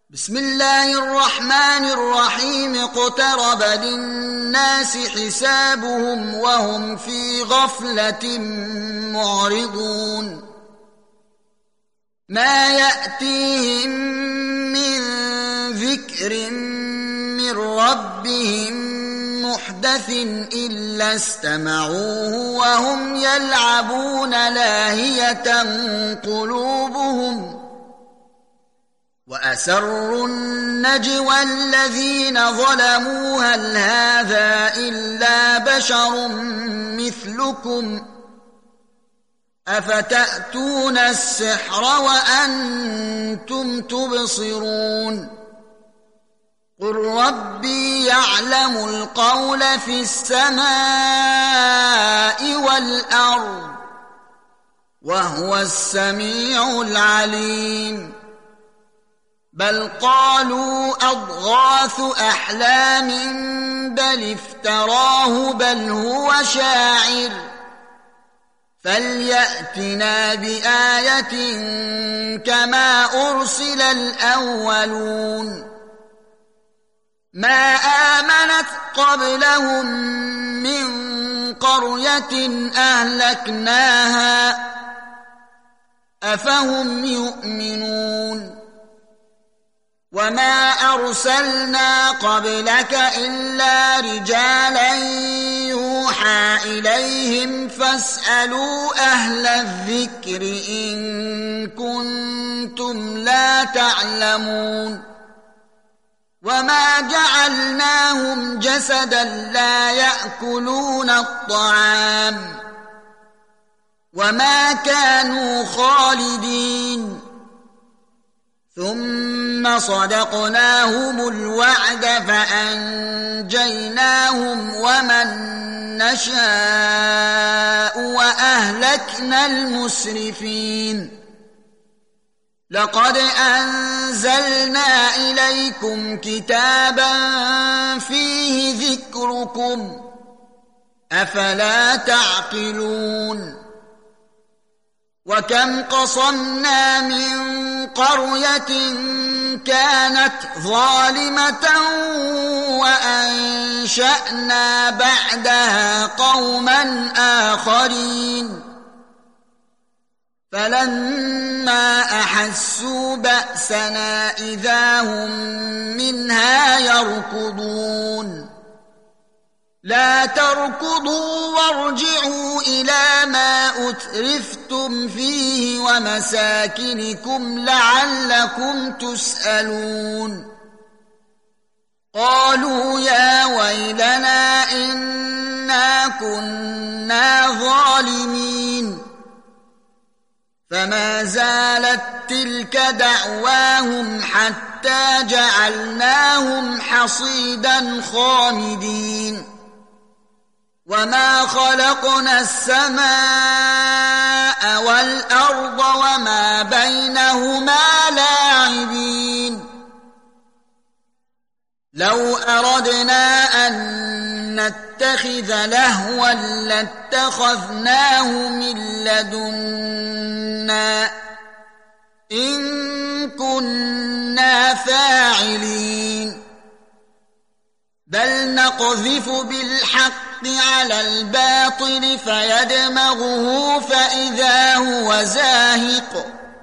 بسم الله الرحمن الرحيم اقترب للناس حسابهم وهم في غفلة معرضون ما يأتيهم من ذكر من ربهم محدث إلا استمعوه وهم يلعبون لاهية قلوبهم وأسروا النجوى الذين ظلموا هل هذا إلا بشر مثلكم أفتأتون السحر وأنتم تبصرون قل ربي يعلم القول في السماء والأرض وهو السميع العليم بل قالوا أضغاث أحلام بل افتراه بل هو شاعر فليأتنا بآية كما أرسل الأولون ما آمنت قبلهم من قرية أهلكناها أفهم يؤمنون وما أرسلنا قبلك إلا رجالا يوحى إليهم فاسألوا أهل الذكر إن كنتم لا تعلمون وما جعلناهم جسدا لا يأكلون الطعام وما كانوا خالدين ثم صدقناهم الوعد فأنجيناهم ومن نشاء وأهلكنا المسرفين لقد أنزلنا إليكم كتابا فيه ذكركم أفلا تعقلون وكم قصمنا من قرية كانت ظالمة وأنشأنا بعدها قوما آخرين فلما أحسوا بأسنا إذا هم منها يركضون لا تركضوا وارجعوا إلى ما أترفتم فيه ومساكنكم لعلكم تسألون قالوا يا ويلنا إنا كنا ظالمين فما زالت تلك دعواهم حتى جعلناهم حصيدا خامدين وما خلقنا السماء والأرض وما بينهما لاعبين لو أردنا أن نتخذ لهوا لاتخذناه من لدنا إن كنا فاعلين بل نقذف بالحق على الباطل فيدمغه فإذا هو زاهق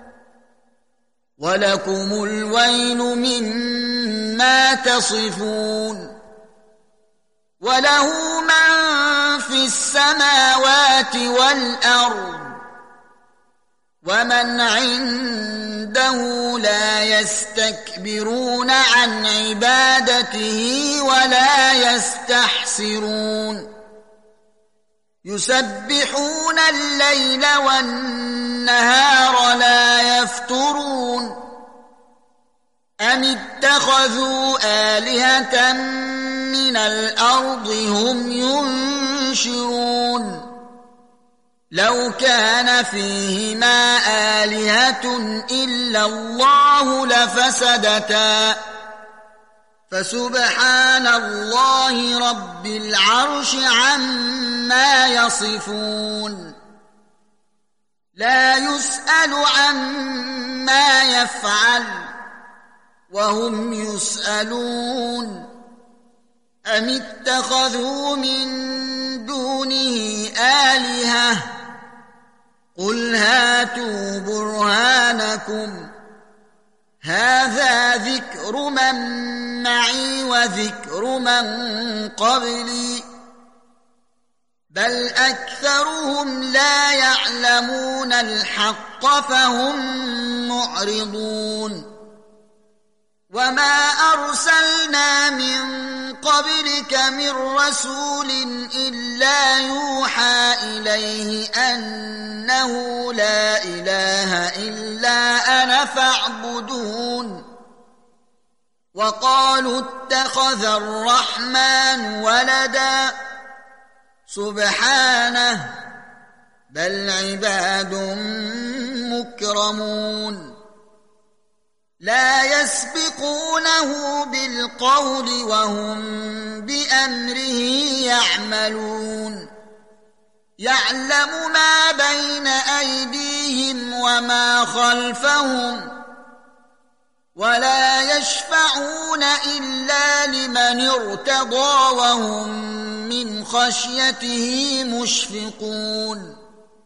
ولكم الويل مما تصفون وله من في السماوات والأرض ومن عنده لا يستكبرون عن عبادته ولا يستحسرون يسبحون الليل والنهار لا يفترون أم اتخذوا آلهة من الأرض هم ينشرون لو كان فيهما آلهة إلا الله لفسدتا فسبحان الله رب العرش عما يصفون لا يسأل عما يفعل وهم يسألون أم اتخذوا من دونه آلهة قل هاتوا برهانكم هذا ذكر من معي وذكر من قبلي بل أكثرهم لا يعلمون الحق فهم معرضون وما أرسلنا من قبلك من رسول إلا يوحى إليه أنه لا إله إلا أنا فاعبدون وقالوا اتخذ الرحمن ولدا سبحانه بل عباد مكرمون لا يسبقونه بالقول وهم بأمره يعملون يعلم ما بين أيديهم وما خلفهم ولا يشفعون إلا لمن ارتضى وهم من خشيته مشفقون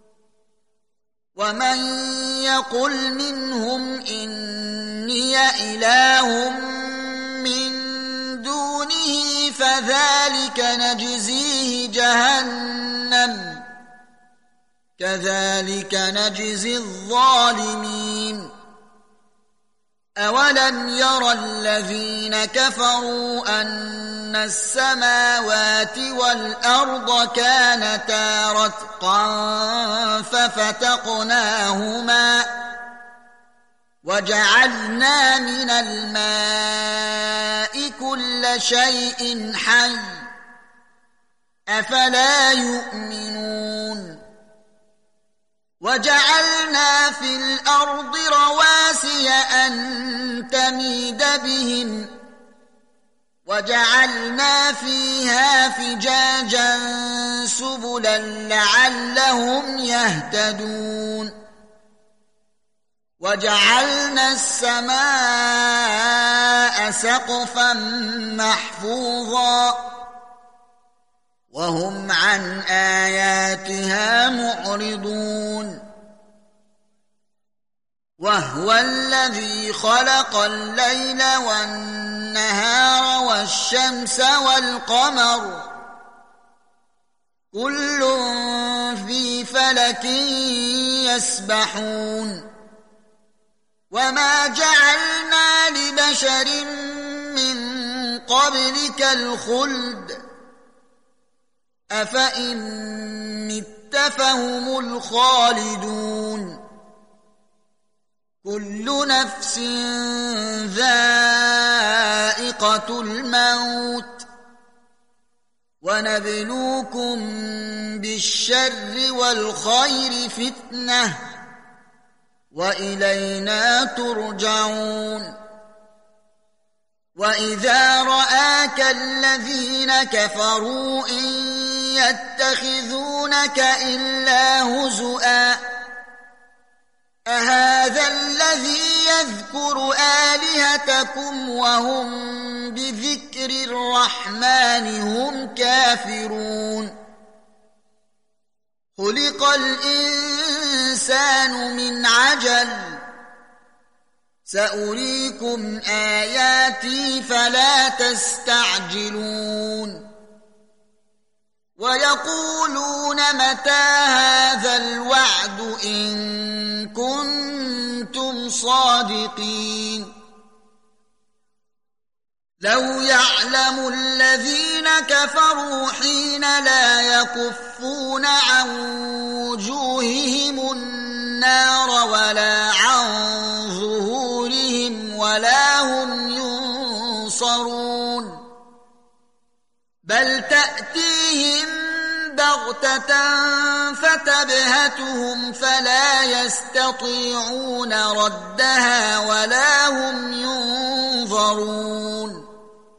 ومن يقل منهم إني إله من دونه فذلك نجزيه جهنم كذلك نجزي الظالمين أولم يرى الذين كفروا أن السماوات والأرض كانتا رتقا ففتقناهما وجعلنا من الماء كل شيء حي أفلا يؤمنون وجعلنا في الأرض رواسي أن تميد بهم وجعلنا فيها فجاجا سبلا لعلهم يهتدون وجعلنا السماء سقفا محفوظا وهم عن آياتها معرضون وهو الذي خلق الليل والنهار والشمس والقمر كل في فلك يسبحون وما جعلنا لبشر من قبلك الخلد أفإن مت فهم الخالدون كل نفس ذائقة الموت ونبلوكم بالشر والخير فتنة وإلينا ترجعون وإذا رآك الذين كفروا إن يتخذونك إلا هزؤا أهذا الذي يذكر آلهتكم وهم بذكر الرحمن هم كافرون خلق الإنسان من عجل سأريكم آياتي فلا تستعجلون ويقولون متى هذا الوعد إن كنتم صادقين لو يعلم الذين كفروا حين لا يكفون عن وجوههم النار ولا عن ظهورهم ولا هم ينصرون بل تأتيهم بغتة فتبهتهم فلا يستطيعون ردها ولا هم ينظرون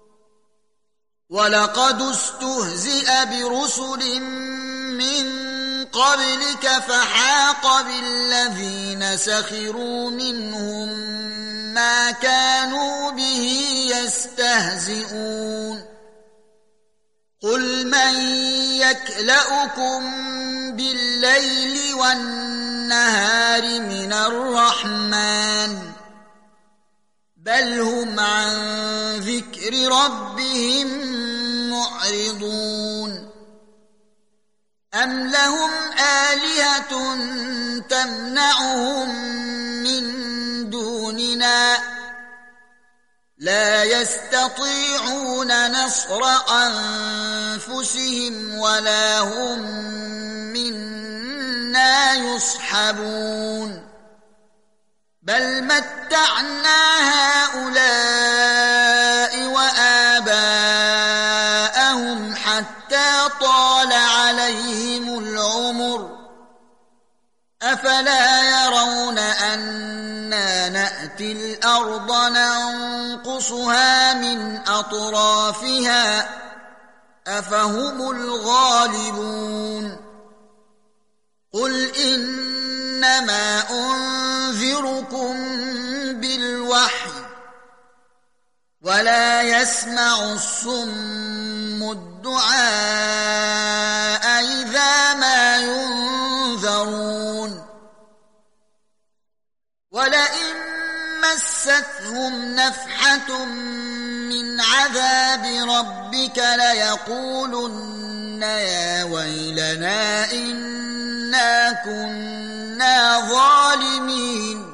ولقد استهزئ برسل من قبلك فحاق بالذين سخروا منهم ما كانوا به يستهزئون قل من يكلؤكم بالليل والنهار من الرحمن بل هم عن ذكر ربهم معرضون أم لهم آلهة تمنعهم من دوننا لا يستطيعون نصر أنفسهم ولا هم منا يصحبون بل متعنا هؤلاء وآباءهم حتى طال عليهم العمر أفلا يرون أنا نأتي الأرض ننقصها من أطرافها أفهم الغالبون قل إنما أنذركم بالوحي ولا يسمع الصم الدعاء إذا ما ينذرون ولئن مستهم نفحة من عذاب ربك ليقولن يا ويلنا إنا كنا ظالمين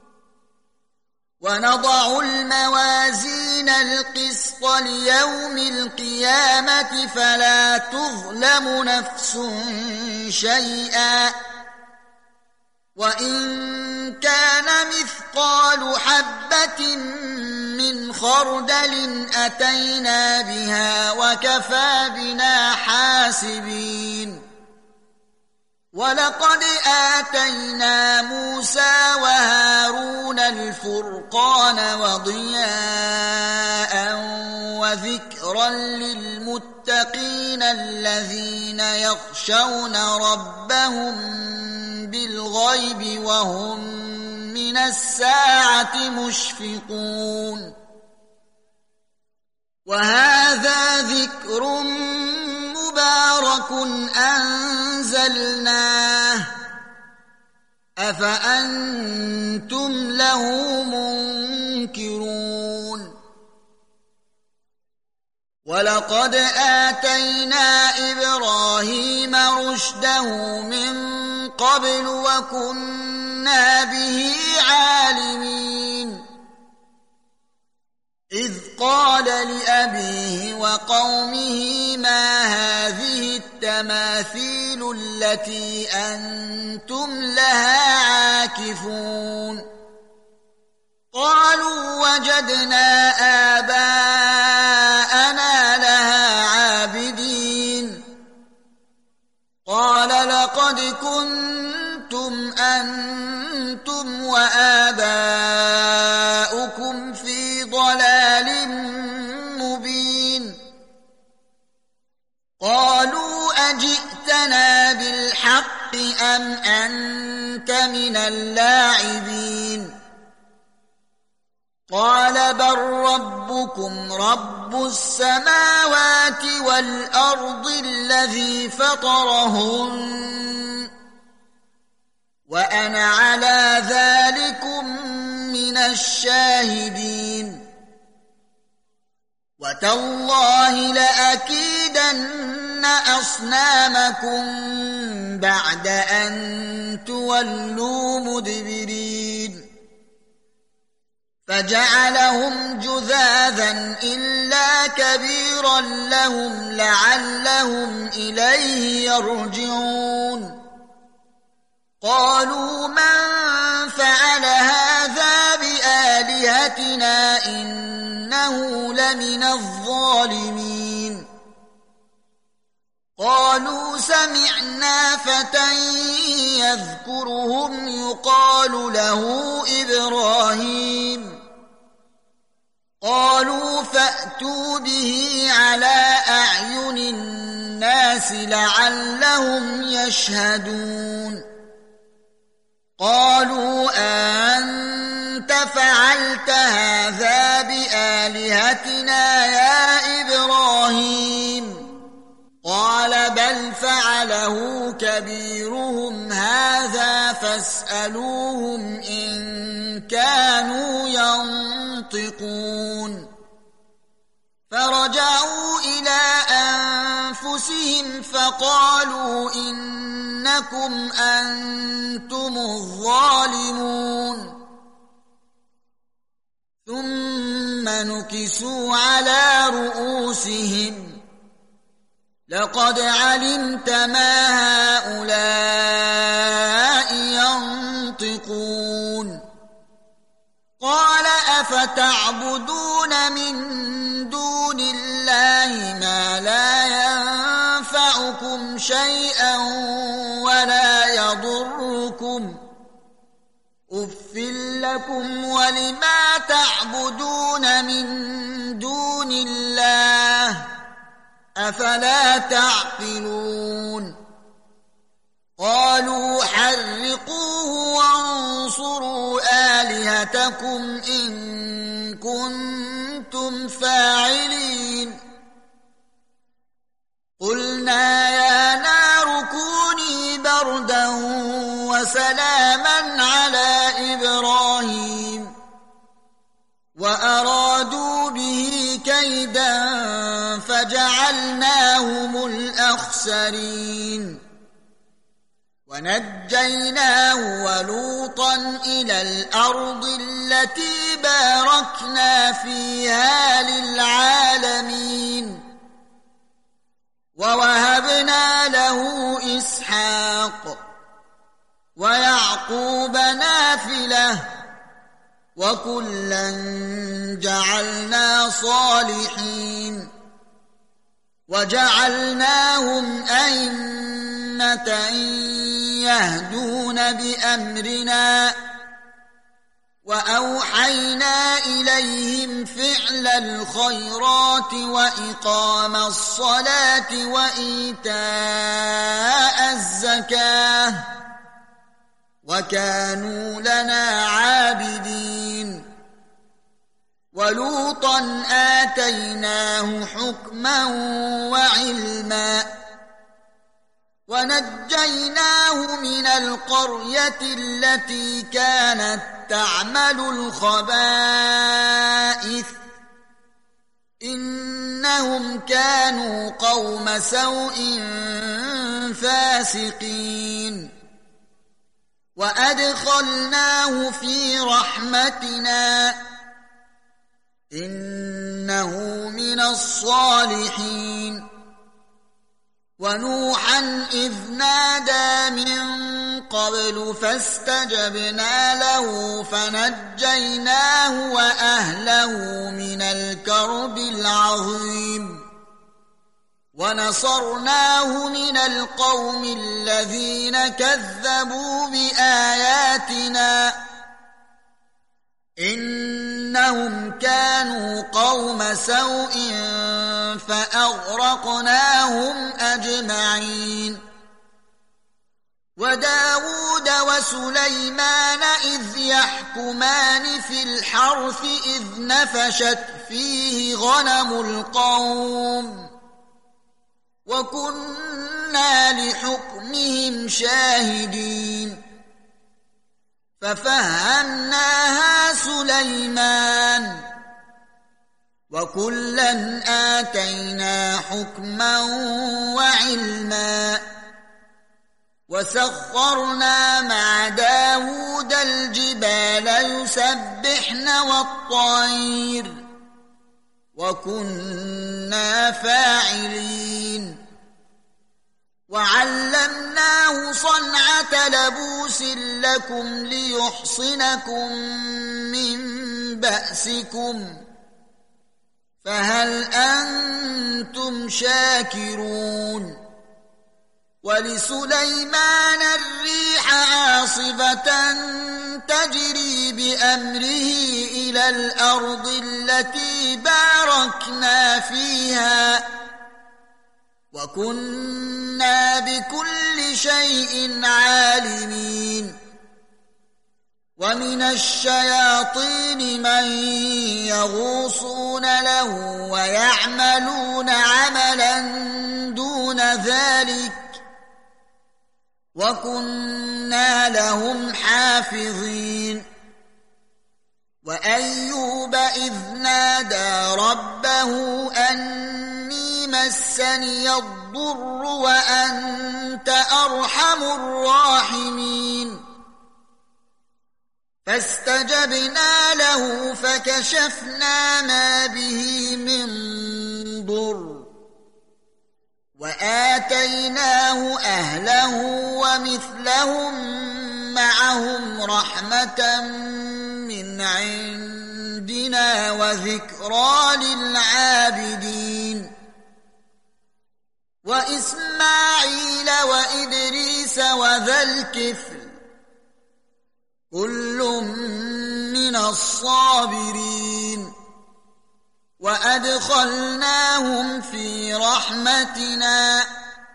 ونضع الموازين القسط ليوم القيامة فلا تظلم نفس شيئا وإن كان مثقال حبة من خردل أتينا بها وكفى بنا حاسبين ولقد آتينا موسى وهارون الفرقان وضياء وذكرا للمتقين الذين يخشون ربهم بالغيب وهم من الساعة مشفقون وهذا ذكر مبارك أنزلناه أفأنتم له منكرون ولقد آتينا إبراهيم رشده من قبل وكنا به عالمين إذ قال لأبيه وقومه ما هذه التماثيل التي أنتم لها عاكفون قالوا وجدنا آباءنا لها عابدين قال لقد كنتم أنتم وآباؤكم في ضلال مبين قالوا أجئتنا بالحق أم أنت من اللاعبين قال بل ربكم رب السماوات والأرض الذي فطرهن وأنا على ذلكم من الشاهدين وتالله لأكيدن أصنامكم بعد أن تولوا مدبرين فجعلهم جذاذا إلا كبيرا لهم لعلهم إليه يرجعون قالوا من فعل هذا بآلهتنا إنه لمن الظالمين قالوا سمعنا فتى يذكرهم يقال له إبراهيم قالوا فأتوا به على أعين الناس لعلهم يشهدون قالوا أنت فعلت هذا بآلهتنا بآلهتنا يا إبراهيم قال بل فعله كبيرهم هذا فاسألوهم إن كانوا ينطقون فرجعوا إلى أنفسهم فقالوا إنكم أنتم الظالمون ثم نكسوا على رؤوسهم لقد علمت ما هؤلاء ينطقون قال أفتعبدون من دون الله ما لا ينفعكم شيئا ولا يضركم أف لكم ولما تعبدون من دون الله أفلا تعقلون قالوا حرقوه وانصروا آلهتكم إن كنتم فاعلين قلنا يا نار كوني بردا وسلاما على إبراهيم وأرادوا به كيدا فجعلناهم الأخسرين ونجيناه ولوطا إلى الأرض التي باركنا فيها للعالمين ووهبنا له إسحاق ويعقوب نافلة وكلا جعلنا صالحين وجعلناهم أئمة يهدون بأمرنا وأوحينا إليهم فعل الخيرات وإقام الصلاة وإيتاء الزكاة وكانوا لنا عابدين ولوطا آتيناه حكما وعلما ونجيناه من القرية التي كانت تعمل الخبائث إنهم كانوا قوم سوء فاسقين وأدخلناه في رحمتنا إنه من الصالحين ونوحا إذ نادى من قبل فاستجبنا له فنجيناه وأهله من الكرب العظيم ونصرناه من القوم الذين كذبوا بآياتنا إنهم كانوا قوم سوء فأغرقناهم أجمعين وداود وسليمان إذ يحكمان في الحرث إذ نفشت فيه غنم القوم وكنا لحكمهم شاهدين ففهمناها سليمان وكلا آتينا حكما وعلما وسخرنا مع داود الجبال يسبحن والطير وكنا فاعلين وعلمناه صنعة لبوس لكم ليحصنكم من بأسكم فهل أنتم شاكرون ولسليمان الريح عاصفة تجري بأمره إلى الأرض التي باركنا فيها وكنا بكل شيء عالمين ومن الشياطين من يغوصون له ويعملون عملا دون ذلك وكنا لهم حافظين وأيوب إذ نادى ربه أني مسني الضر وأنت أرحم الراحمين فاستجبنا له فكشفنا ما به من ضر وآتيناه أهله ومثلهم معهم رحمة من عندنا وذكرى للعابدين وإسماعيل وإدريس وذا الكفل كل من الصابرين وأدخلناهم في رحمتنا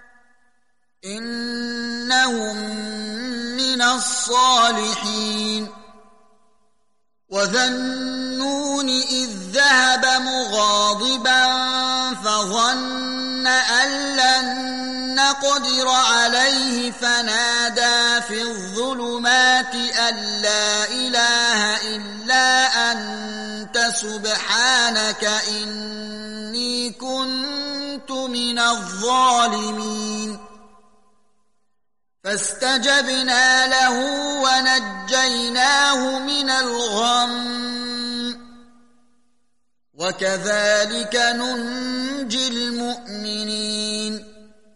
إنهم من الصالحين وذا النون إذ ذهب مغاضبا فظن أن لن نقدر عليه فنادى في الظلمات أن لا إله إلا أنت سبحانك إني كنت من الظالمين فاستجبنا له ونجيناه من الغم وكذلك ننجي المؤمنين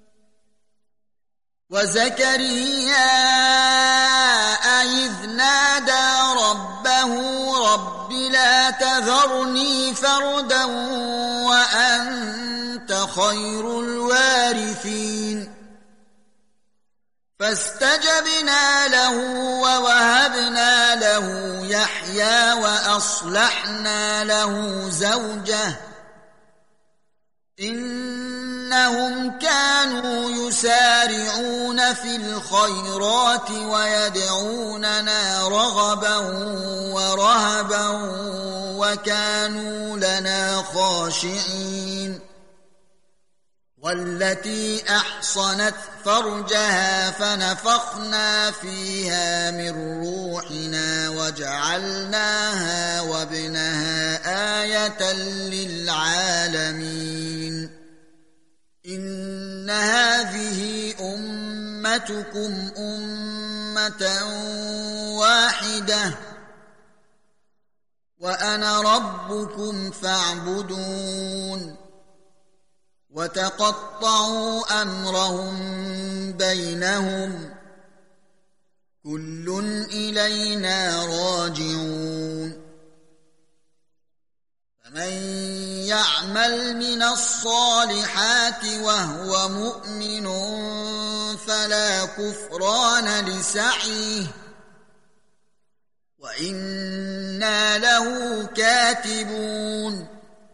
وزكريا إذ نادى ربه رب لا تذرني فردا وأنت خير الوارثين فاستجبنا له ووهبنا له يحيى وأصلحنا له زوجه إنهم كانوا يسارعون في الخيرات ويدعوننا رغبا ورهبا وكانوا لنا خاشعين والتي أحصنت فرجها فنفخنا فيها من روحنا وجعلناها وابنها آية للعالمين إن هذه أمتكم أمة واحدة وأنا ربكم فاعبدون وتقطعوا أمرهم بينهم كل إلينا راجعون فمن يعمل من الصالحات وهو مؤمن فلا كفران لسعيه وإنا له كاتبون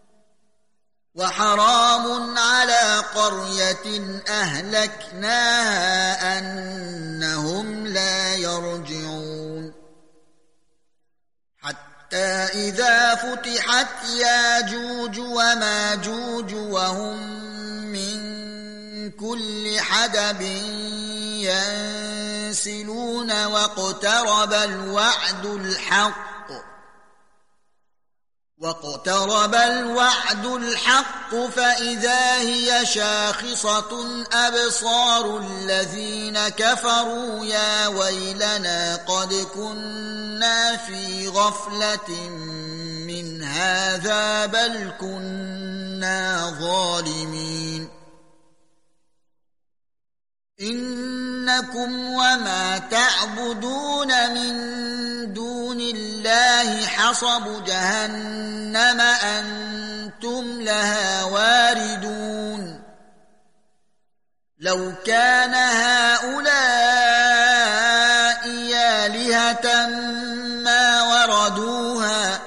وحرام على قرية أهلكناها أنهم لا يرجعون حتى إذا فتحت ياجوج وماجوج وهم من كل حدب ينسلون واقترب الوعد الحق فإذا هي شاخصة أبصار الذين كفروا يا ويلنا قد كنا في غفلة من هذا بل كنا ظالمين إنكم وما تعبدون من دون الله حصب جهنم أنتم لها واردون لو كان هؤلاء آلهة ما وردوها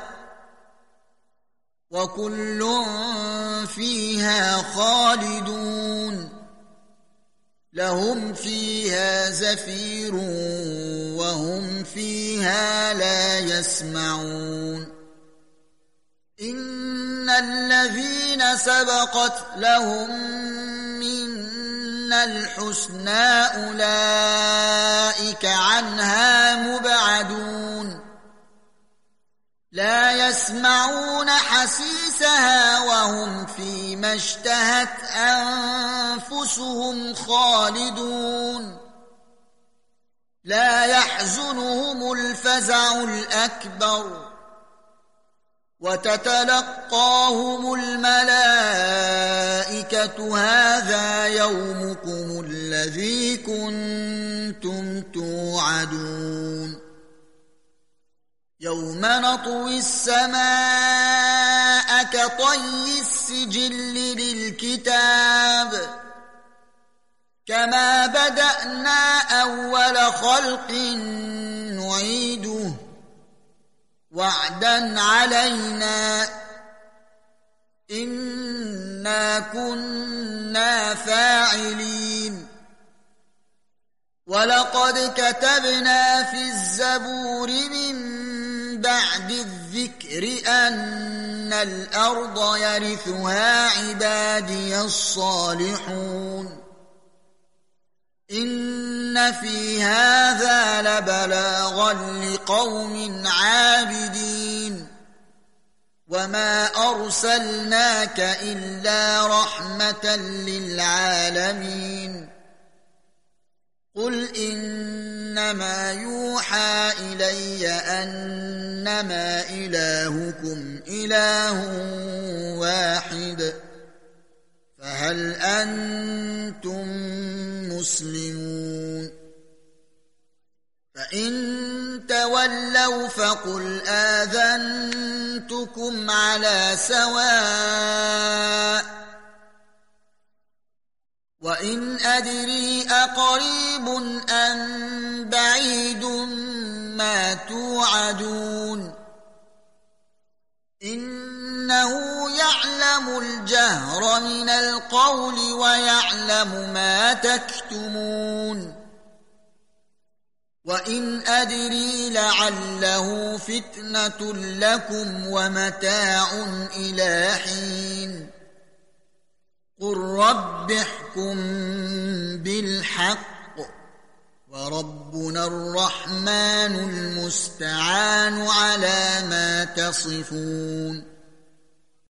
وكل فيها خالدون لهم فيها زفير وهم فيها لا يسمعون إن الذين سبقت لهم منا الحسنى أولئك عنها مبعدون لا يسمعون حسيسها وهم فيما اشتهت أنفسهم خالدون لا يحزنهم الفزع الأكبر وتتلقاهم الملائكة هذا يومكم الذي كنتم توعدون يوم نطوي السماء كطي السجل للكتاب كما بدأنا أول خلق نعيده وعدا علينا إنا كنا فاعلين ولقد كتبنا في الزبور من بعد الذكر أن الأرض يرثها عبادي الصالحون إن في هذا لبلاغا لقوم عابدين وما أرسلناك إلا رحمة للعالمين قل إنما يوحى إلي أنما إلهكم إله واحد فهل أنتم مسلمون فإن تولوا فقل آذنتكم على سواء وإن أدري أقريب أم بعيد ما توعدون إنه يعلم الجهر من القول ويعلم ما تكتمون وإن أدري لعله فتنة لكم ومتاع إلى حين قل رب احكم بالحق وربنا الرحمن المستعان على ما تصفون